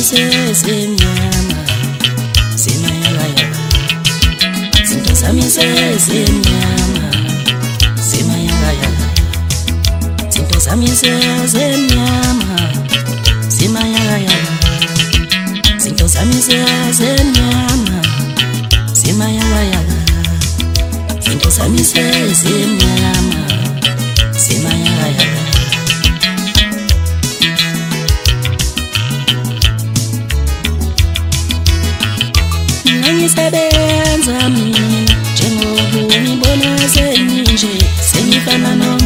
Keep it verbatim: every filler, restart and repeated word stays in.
zamise semnyama semayala zinto zamise semnyama semayala zinto zamise semnyama semayala zinto zamise semnyama semayala zinto zamise semnyama semayala Ngisebenza mina njengoba ngibona seninje sengifana no